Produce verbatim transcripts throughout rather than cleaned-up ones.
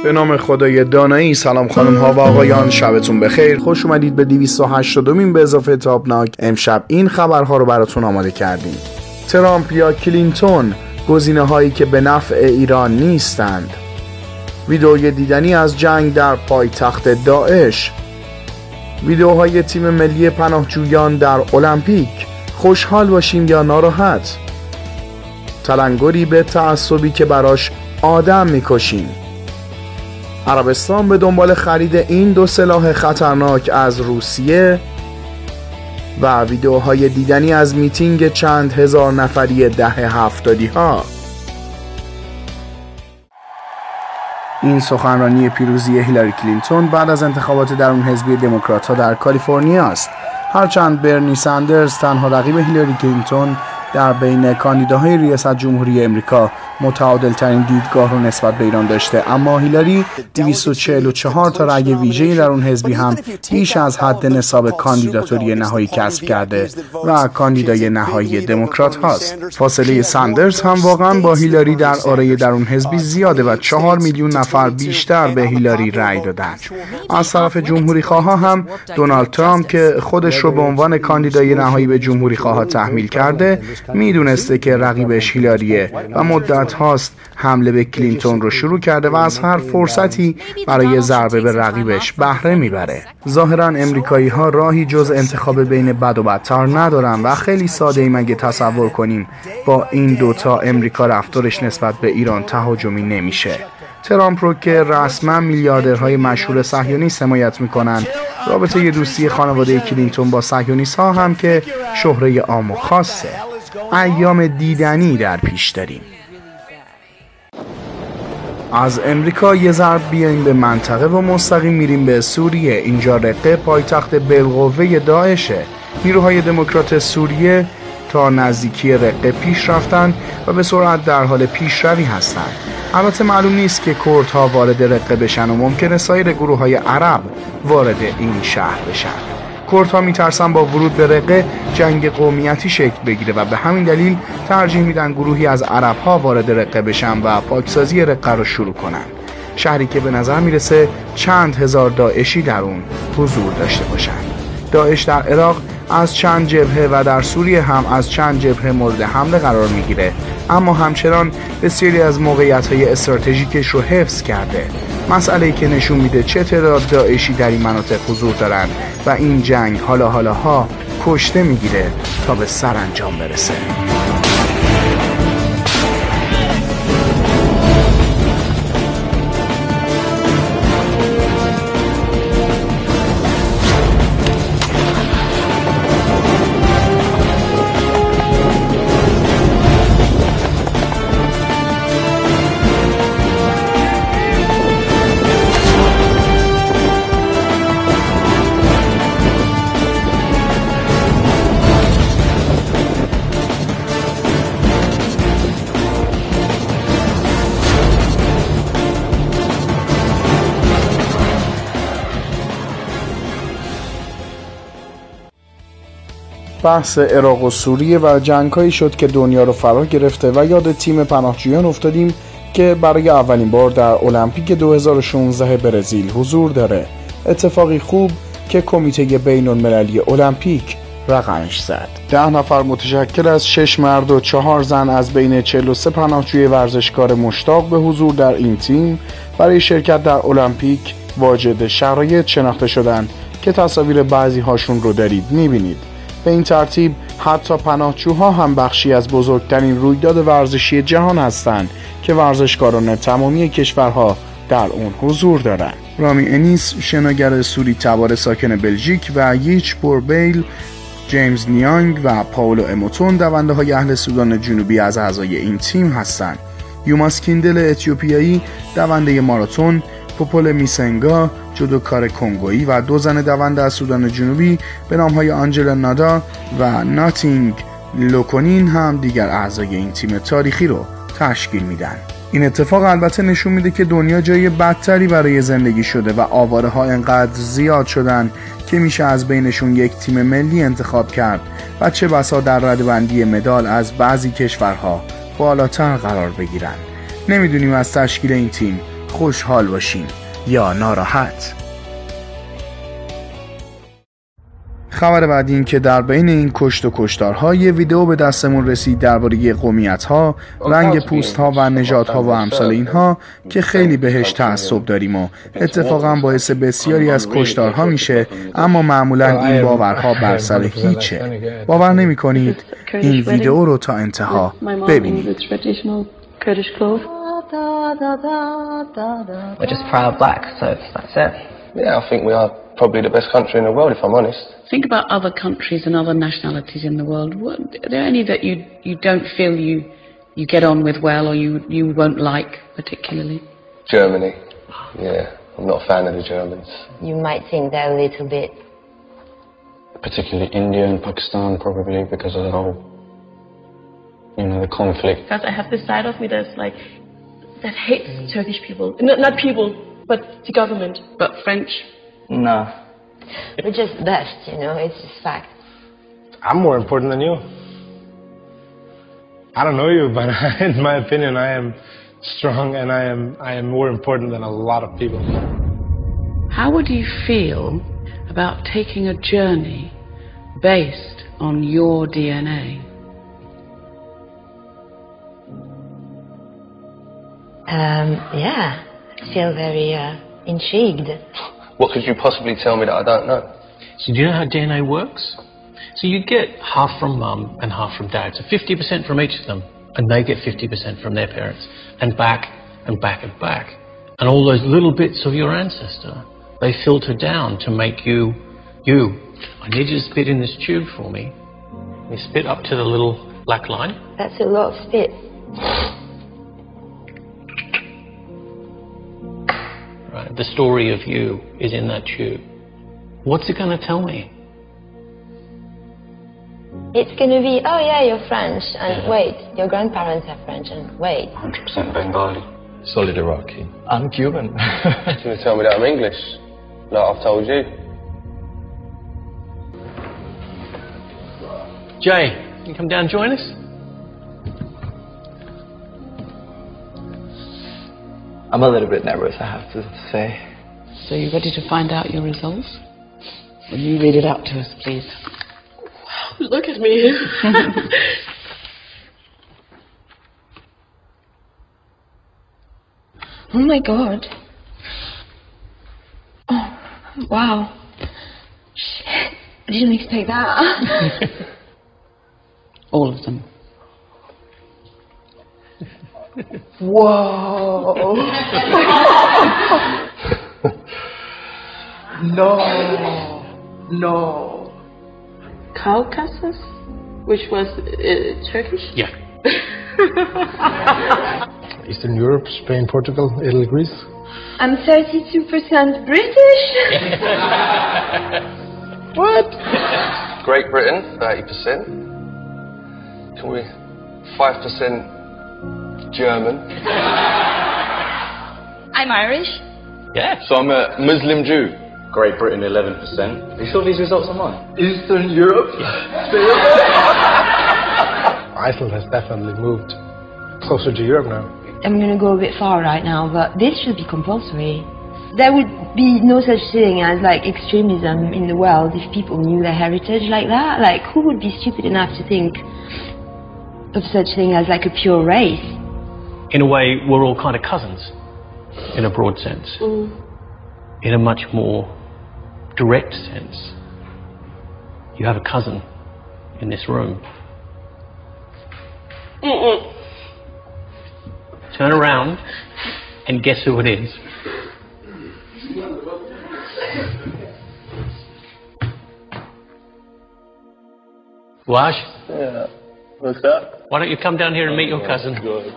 به نام خدای دانایی. سلام خانم ها و آقایان، شبتون بخیر. خوش اومدید به دویست و هشتادمین به اضافه تابناک. امشب این خبرها رو براتون آماده کردیم. ترامپ یا کلینتون، گزینه هایی که به نفع ایران نیستند. ویدئوی دیدنی از جنگ در پایتخت داعش. ویدئوهای تیم ملی پناهجویان در المپیک. خوشحال باشیم یا ناراحت؟ تلنگری به تعصبی که براش آدم میکشیم. عربستان به دنبال خرید این دو سلاح خطرناک از روسیه و ویدئوهای دیدنی از میتینگ چند هزار نفری دهه هفتادی ها. این سخنرانی پیروزی هیلاری کلینتون بعد از انتخابات درون حزبی دموکرات‌ها در کالیفرنیا است. هرچند برنی ساندرز تنها رقیب هیلاری کلینتون در بین کاندیداهای ریاست جمهوری امریکا متعادل ترین دیدگاه رو نسبت به ایران داشته، اما هیلاری دویست و چهل و چهار تا رأی ویژه‌ای در اون حزبی هم بیش از حد نصاب کاندیداتوری نهایی کسب کرده و کاندیدای نهایی دموکرات هاست. فاصله ساندرز هم واقعا با هیلاری در آره در اون حزبی زیاده و چهار میلیون نفر بیشتر به هیلاری رأی دادن. از طرف جمهوری خواها هم دونالد ترامپ که خودش رو به عنوان کاندیدای نهایی به جمهوری خواها تحمیل کرده، میدونسته که رقیبش هیلاریه و مدت هاست حمله به کلینتون رو شروع کرده و از هر فرصتی برای ضربه به رقیبش بهره میبره. ظاهرا امریکایی ها راهی جز انتخاب بین بد و بدتر ندارن و خیلی ساده ای مگه تصور کنیم با این دوتا امریکا رفتارش نسبت به ایران تهاجمی نمیشه. ترامپ رو که رسما میلیاردرهای مشهور صهیونیست حمایت میکنن، رابطه دوستی خانواده کلینتون با صهیونیست ها هم که شهره عام و خاصه. ایام دیدنی در پیش داریم. از امریکا یه ضرب بیاییم به منطقه و مستقیم میریم به سوریه. اینجا رقه پایتخت بالقوه داعشه. نیروهای دموکرات سوریه تا نزدیکی رقه پیش رفتن و به سرعت در حال پیشروی هستند. البته معلوم نیست که کردها وارد رقه بشن و ممکنه سایر گروه‌های عرب وارد این شهر بشن. کردها میترسن با ورود به رقه جنگ قومیتی شکل بگیره و به همین دلیل ترجیح میدن گروهی از عرب‌ها وارد رقه بشن و پاکسازی رقه رو شروع کنن. شهری که به نظر میرسه چند هزار داعشی در اون حضور داشته باشن. داعش در عراق از چند جبهه و در سوریه هم از چند جبهه مورد حمله قرار میگیره، اما همچنان بسیاری از موقعیت‌های استراتژیکش رو حفظ کرده. مسئله‌ای که نشون میده چه تعداد داعشی در این مناطق حضور دارن و این جنگ حالا حالا ها کشته میگیره تا به سرانجام برسه. بحث عراق و سوریه و جنگ‌هایی شد که دنیا رو فرا گرفته و یاد تیم پناهجویان افتادیم که برای اولین بار در المپیک دو هزار و شانزده برزیل حضور داره. اتفاقی خوب که کمیته بین المللی المپیک رقمش زد. ده نفر متشکل از شش مرد و چهار زن از بین چهل و سه پناهجوی ورزشکار مشتاق به حضور در این تیم برای شرکت در المپیک واجد شرایط شناخته شدند که تصاویر بعضی هاشون رو دارید میبینید. به این ترتیب حتی پناهجوها هم بخشی از بزرگترین رویداد ورزشی جهان هستند که ورزشکاران تمامی کشورها در اون حضور دارند. رامی انیس شناگر سوری تبار ساکن بلژیک و ییچ بوربیل، جیمز نیانگ و پاولو اموتون دونده های اهل سودان جنوبی از اعضای این تیم هستند. یوماس کیندل اتیوپیایی دونده ماراتون، پوپول میسنگا جودوکار کنگویی و دو زن دونده از سودان جنوبی به نامهای آنجلا نادا و ناتینگ لوکونین هم دیگر اعضای این تیم تاریخی رو تشکیل میدن. این اتفاق البته نشون میده که دنیا جای بدتری برای زندگی شده و آواره ها انقدر زیاد شدن که میشه از بینشون یک تیم ملی انتخاب کرد و چه بسا در رده‌بندی مدال از بعضی کشورها بالاتر قرار بگیرن. نمیدونیم از تشکیل این تیم خوشحال باشیم یا ناراحت. خبر بعدی این که در بین این کشت و کشتارها یه ویدیو به دستمون رسید درباره قومیت‌ها، رنگ پوست‌ها و نژادها و امثال اینها که خیلی بهش تعصب داریم و اتفاقا باعث بسیاری از کشتارها میشه، اما معمولا این باورها بر سر هیچه. باور نمی‌کنید؟ این ویدیو رو تا انتها ببینید. We're just proud black, so that's it. Yeah, I think we are probably the best country in the world, if I'm honest. Think about other countries and other nationalities in the world. What, are there any that you you don't feel you you get on with well, or you you won't like particularly? Germany. Yeah, I'm not a fan of the Germans. You might think they're a little bit. Particularly India and Pakistan, probably because of the whole, you know, the conflict. Because I have this side of me that's like that hates Turkish people. Not not people, but the government. But French? No. We're just best, you know, it's just fact. I'm more important than you. I don't know you, but in my opinion, I am strong and I am I am more important than a lot of people. How would you feel about taking a journey based on your D N A? Um, yeah, I feel very uh, intrigued. What could you possibly tell me that I don't know? So do you know how D N A works? So you get half from mum and half from dad, so fifty percent from each of them, and they get fifty percent from their parents, and back and back and back. And all those little bits of your ancestor, they filter down to make you, you. I need you to spit in this tube for me. You spit up to the little black line. That's a lot of spit. Right, the story of you is in that tube. What's it going to tell me? It's going to be, oh yeah, you're French, and yeah. Wait, your grandparents are French, and wait. one hundred percent Bengali. Solid Iraqi. I'm Cuban. You're going to tell me that I'm English, like I've told you. Jay, can you come down and join us? I'm a little bit nervous, I have to say. So you ready to find out your results? Will you read it out to us, please? Look at me. Oh my god. Oh, wow. Shit. I didn't expect that. All of them. Whoa! No, no. Caucasus, which was uh, Turkish? Yeah. Eastern Europe, Spain, Portugal, Italy, Greece. I'm thirty-two percent British. What? Great Britain, thirty percent. Can we, five percent German. I'm Irish. Yeah. So I'm a Muslim Jew. Great Britain, eleven percent. Are you sure these results are mine? Eastern Europe? Iceland has definitely moved closer to Europe now. I'm going to go a bit far right now, but this should be compulsory. There would be no such thing as like extremism in the world if people knew their heritage like that. Like, who would be stupid enough to think of such thing as like a pure race? In a way, we're all kind of cousins, in a broad sense. Mm. In a much more direct sense, you have a cousin in this room. Mm-mm. Turn around and guess who it is. Wash? Yeah. What's that? Why don't you come down here and meet your cousin?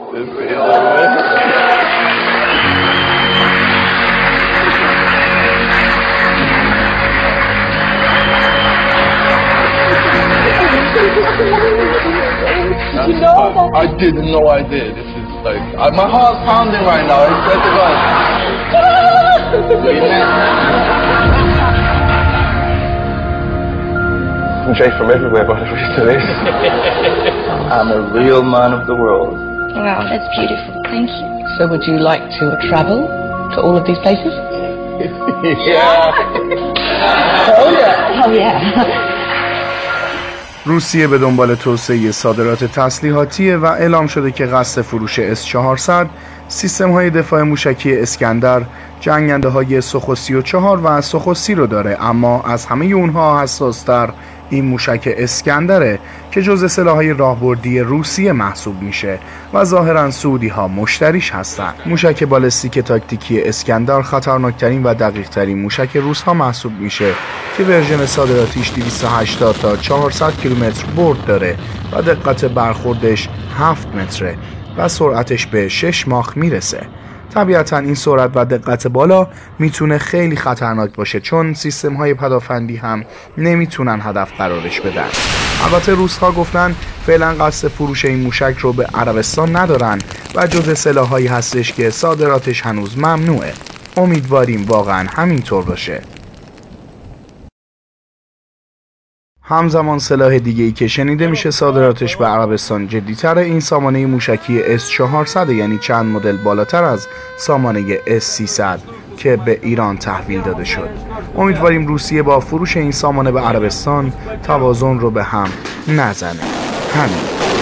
You know that? I didn't know I did. This is like I, my heart's pounding right now. I swear to God. I'm Jay from everywhere, by the reason of this. I'm a real man of the world. Wow, that's beautiful. Thank you. So would you like to travel to all of these places? Yeah. Oh yeah. Oh yeah. روسیه به دنبال توسعه صادرات تسلیحاتی و اعلام شده که قصد فروش اس چهارصد، سیستم های دفاع موشکی اسکندر، جنگنده های سوخو سی و چهار و سوخو سی رو داره، اما از همه اونها حساستر این موشک اسکندره که جزء سلاح‌های راهبردی روسیه محسوب میشه و ظاهراً سعودی ها مشتریش هستن. موشک بالستیک تاکتیکی اسکندر خطرناکترین و دقیقترین موشک روس ها محسوب میشه که ورژن صادراتیش دویست و هشتاد تا چهارصد کیلومتر برد داره و دقت برخوردش هفت متره و سرعتش به شش ماخ میرسه. طبیعتاً این سرعت و دقت بالا میتونه خیلی خطرناک باشه چون سیستم های پدافندی هم نمیتونن هدف قرارش بدن. البته روس ها گفتن فعلا قصد فروش این موشک رو به عربستان ندارن و جزء سلاحایی هستش که صادراتش هنوز ممنوعه. امیدواریم واقعا همینطور باشه. همزمان سلاح دیگه ای که شنیده میشه صادراتش به عربستان جدی‌تره این سامانه موشکی اس چهارصد، یعنی چند مدل بالاتر از سامانه اس سیصد که به ایران تحویل داده شد. امیدواریم روسیه با فروش این سامانه به عربستان توازن رو به هم نزنه. همین.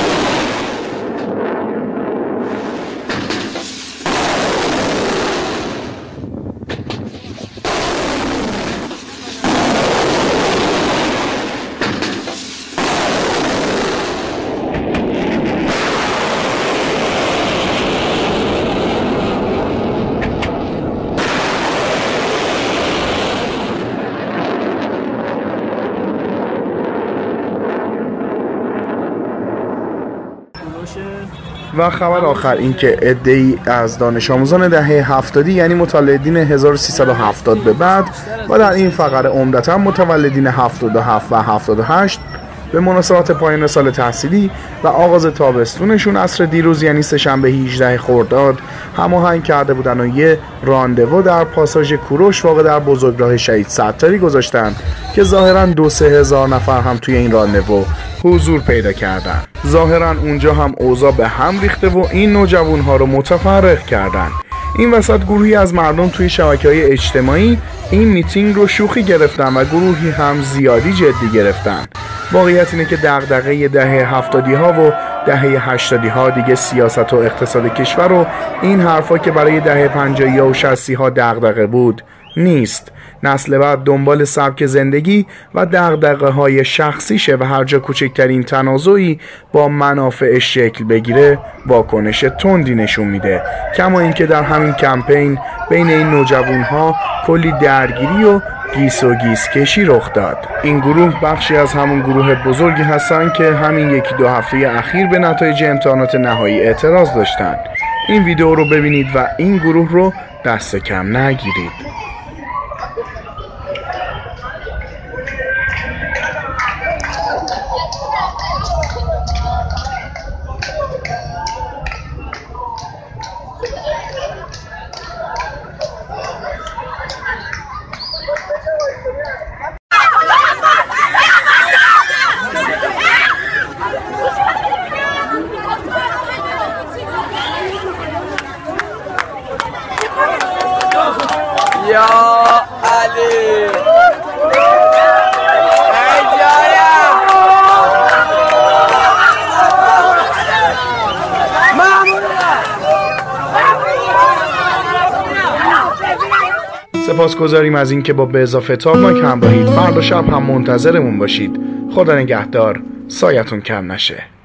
و خبر آخر این که عده‌ای از دانش آموزان دهه هفتاد یعنی متولدین هزار و سیصد و هفتاد به بعد و در این فقره عمدتاً متولدین هفتاد و هفت و هفتاد و هشت به مناسبت پایان سال تحصیلی و آغاز تابستونشون عصر دیروز یعنی سه‌شنبه هجدهم خرداد هماهنگ کرده بودن و یه راندوو در پاساژ کوروش واقع در بزرگراه شهید ستاری گذاشتن که ظاهراً دو سه هزار نفر هم توی این راندوو حضور پیدا کردن. ظاهراً اونجا هم اوضاع به هم ریخته و این نوجوان‌ها رو متفرق کردن. این وسط گروهی از مردم توی شبکه‌های اجتماعی این میتینگ رو شوخی گرفتن و گروهی هم زیادی جدی گرفتن. واقعیت اینه که دغدغه دهه هفتادی ها و دهه هشتادی ها دیگه سیاست و اقتصاد کشور و این حرفا که برای دهه پنجاهی ها و شصتی ها دغدغه بود نیست. نسل بعد دنبال سبک زندگی و دغدغه های شخصیشه و هر جا کوچکترین تنازعی با منافعش شکل بگیره واکنش تندی نشون میده. کما اینکه در همین کمپین بین این نوجوان ها کلی درگیری و گیس و گیس کشی رخ داد. این گروه بخشی از همون گروه بزرگی هستن که همین یکی دو هفته اخیر به نتایج امتحانات نهایی اعتراض داشتن. این ویدیو رو ببینید و این گروه رو دست کم نگیرید. یا علی سپاسگزاریم از اینکه با به اضافه تابناک همراهید. فردا شب هم منتظرمون باشید. خدا نگهدار، سایتون کم نشه.